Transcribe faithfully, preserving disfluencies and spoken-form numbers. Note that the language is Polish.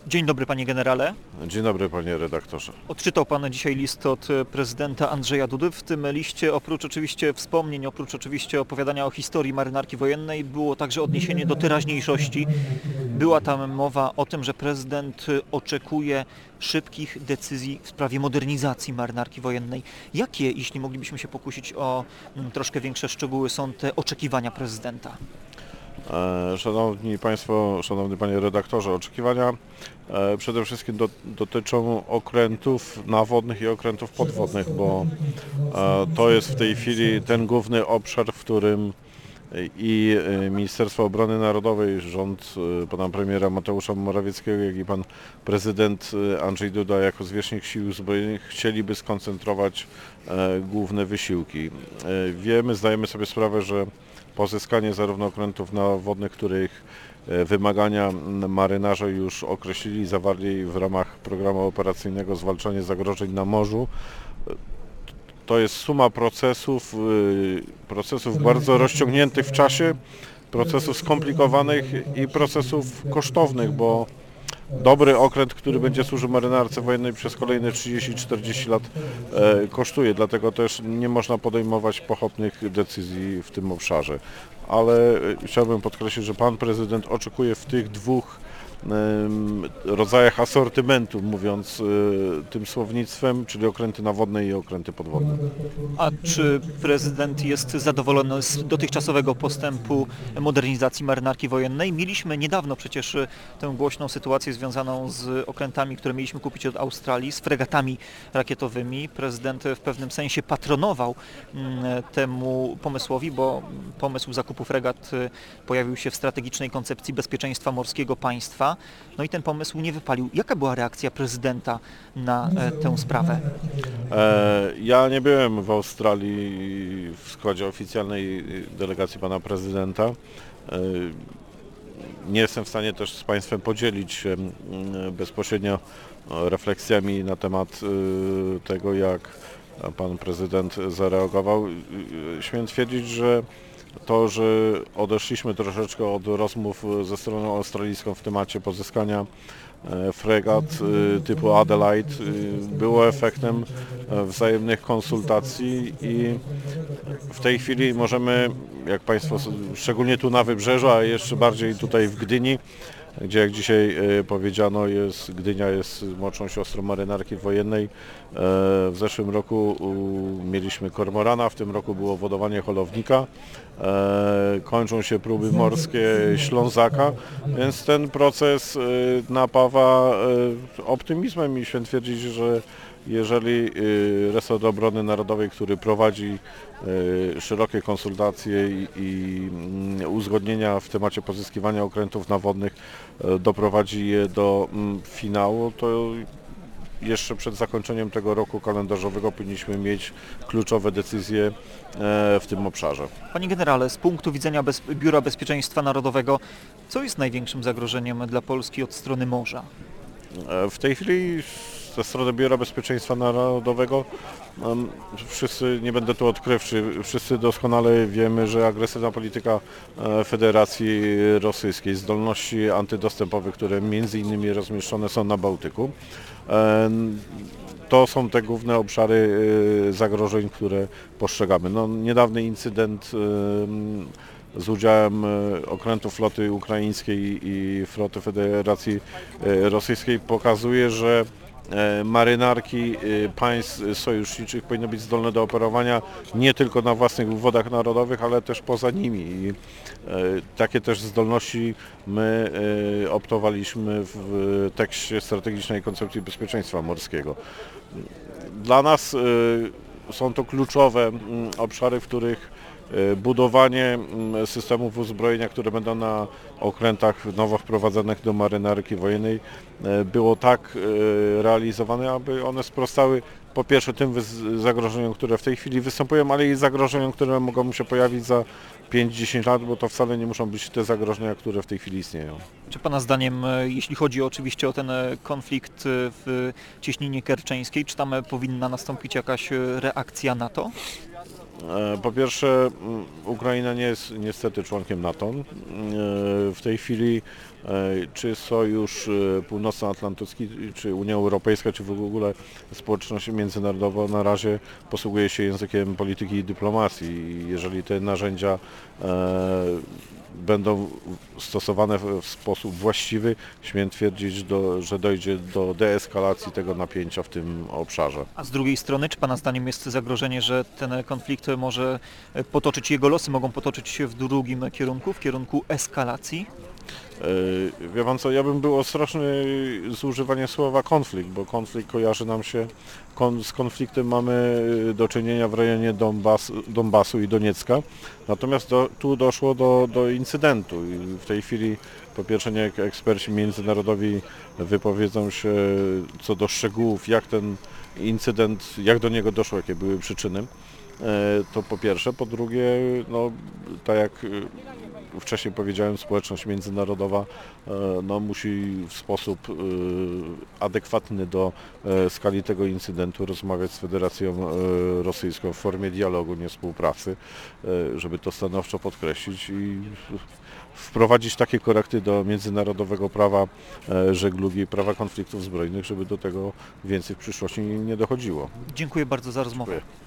Dzień dobry, panie generale. Dzień dobry, panie redaktorze. Odczytał pan dzisiaj list od prezydenta Andrzeja Dudy. W tym liście oprócz oczywiście wspomnień, oprócz oczywiście opowiadania o historii marynarki wojennej, było także odniesienie do teraźniejszości. Była tam mowa o tym, że prezydent oczekuje szybkich decyzji w sprawie modernizacji marynarki wojennej. Jakie, jeśli moglibyśmy się pokusić o mm, troszkę większe szczegóły, są te oczekiwania prezydenta? E, Szanowni Państwo, szanowny panie redaktorze, oczekiwania e, przede wszystkim do, dotyczą okrętów nawodnych i okrętów podwodnych, bo e, to jest w tej chwili ten główny obszar, w którym i Ministerstwo Obrony Narodowej, rząd pana premiera Mateusza Morawieckiego, jak i pan prezydent Andrzej Duda jako zwierzchnik Sił Zbrojnych chcieliby skoncentrować e, główne wysiłki. E, wiemy, zdajemy sobie sprawę, że pozyskanie zarówno okrętów nawodnych, których wymagania marynarze już określili, zawarli w ramach programu operacyjnego Zwalczanie zagrożeń na morzu, to jest suma procesów, procesów bardzo rozciągniętych w czasie, procesów skomplikowanych i procesów kosztownych, bo dobry okręt, który będzie służył marynarce wojennej przez kolejne trzydzieści czterdzieści lat kosztuje, dlatego też nie można podejmować pochopnych decyzji w tym obszarze. Ale chciałbym podkreślić, że pan prezydent oczekuje w tych dwóch rodzajach asortymentu, mówiąc tym słownictwem, czyli okręty nawodne i okręty podwodne. A czy prezydent jest zadowolony z dotychczasowego postępu modernizacji marynarki wojennej? Mieliśmy niedawno przecież tę głośną sytuację związaną z okrętami, które mieliśmy kupić od Australii, z fregatami rakietowymi. Prezydent w pewnym sensie patronował temu pomysłowi, bo pomysł zakupu fregat pojawił się w strategicznej koncepcji bezpieczeństwa morskiego państwa. No i ten pomysł nie wypalił. Jaka była reakcja prezydenta na e, tę sprawę? E, ja nie byłem w Australii w składzie oficjalnej delegacji pana prezydenta. E, nie jestem w stanie też z państwem podzielić się bezpośrednio refleksjami na temat tego, jak pan prezydent zareagował. Śmiem twierdzić, że to, że odeszliśmy troszeczkę od rozmów ze stroną australijską w temacie pozyskania fregat typu Adelaide było efektem wzajemnych konsultacji i w tej chwili możemy, jak Państwo, szczególnie tu na Wybrzeżu, a jeszcze bardziej tutaj w Gdyni, gdzie jak dzisiaj powiedziano, jest, Gdynia jest młodszą siostrą marynarki wojennej. W zeszłym roku mieliśmy kormorana, w tym roku było wodowanie holownika. Kończą się próby morskie Ślązaka, więc ten proces napawa optymizmem i śmiem twierdzić, że jeżeli resort obrony narodowej, który prowadzi szerokie konsultacje i, i uzgodnienia w temacie pozyskiwania okrętów nawodnych, doprowadzi je do finału, to jeszcze przed zakończeniem tego roku kalendarzowego powinniśmy mieć kluczowe decyzje w tym obszarze. Panie generale, z punktu widzenia Bez- Biura Bezpieczeństwa Narodowego, co jest największym zagrożeniem dla Polski od strony morza? W tej chwili ze strony Biura Bezpieczeństwa Narodowego wszyscy, nie będę tu odkrywczy, wszyscy doskonale wiemy, że agresywna polityka Federacji Rosyjskiej, zdolności antydostępowe, które między innymi rozmieszczone są na Bałtyku, to są te główne obszary zagrożeń, które postrzegamy. No, niedawny incydent z udziałem okrętów floty ukraińskiej i floty Federacji Rosyjskiej pokazuje, że marynarki państw sojuszniczych powinny być zdolne do operowania nie tylko na własnych wodach narodowych, ale też poza nimi. I takie też zdolności my optowaliśmy w tekście strategicznej koncepcji bezpieczeństwa morskiego. Dla nas są to kluczowe obszary, w których budowanie systemów uzbrojenia, które będą na okrętach nowo wprowadzonych do marynarki wojennej, było tak realizowane, aby one sprostały po pierwsze tym zagrożeniom, które w tej chwili występują, ale i zagrożeniom, które mogą się pojawić za pięć do dziesięciu lat, bo to wcale nie muszą być te zagrożenia, które w tej chwili istnieją. Czy Pana zdaniem, jeśli chodzi oczywiście o ten konflikt w cieśninie kerczeńskiej, czy tam powinna nastąpić jakaś reakcja NATO? E, Po pierwsze, m, Ukraina nie jest niestety członkiem NATO. E, W tej chwili e, czy Sojusz e, Północnoatlantycki, czy Unia Europejska, czy w ogóle społeczność międzynarodowa na razie posługuje się językiem polityki i dyplomacji. I jeżeli te narzędzia e, będą stosowane w w sposób właściwy, śmiem twierdzić, do, że dojdzie do deeskalacji tego napięcia w tym obszarze. A z drugiej strony, czy Pana zdaniem jest zagrożenie, że ten konflikt może e, potoczyć, jego losy mogą potoczyć się w drugim kierunku, w kierunku eskalacji? Yy, Wie pan co, ja bym był ostrożny z używaniem słowa konflikt, bo konflikt kojarzy nam się, kon, z konfliktem mamy do czynienia w rejonie Donbas, Donbasu i Doniecka, natomiast do, tu doszło do, do incydentu i w tej chwili po pierwsze niech eksperci międzynarodowi wypowiedzą się co do szczegółów, jak ten incydent, jak do niego doszło, jakie były przyczyny. E, To po pierwsze. Po drugie, no, tak jak e, wcześniej powiedziałem, społeczność międzynarodowa e, no, musi w sposób e, adekwatny do e, skali tego incydentu rozmawiać z Federacją e, Rosyjską w formie dialogu, nie współpracy, e, żeby to stanowczo podkreślić i wprowadzić takie korekty do międzynarodowego prawa e, żeglugi i prawa konfliktów zbrojnych, żeby do tego więcej w przyszłości nie dochodziło. Dziękuję bardzo za rozmowę. Dziękuję.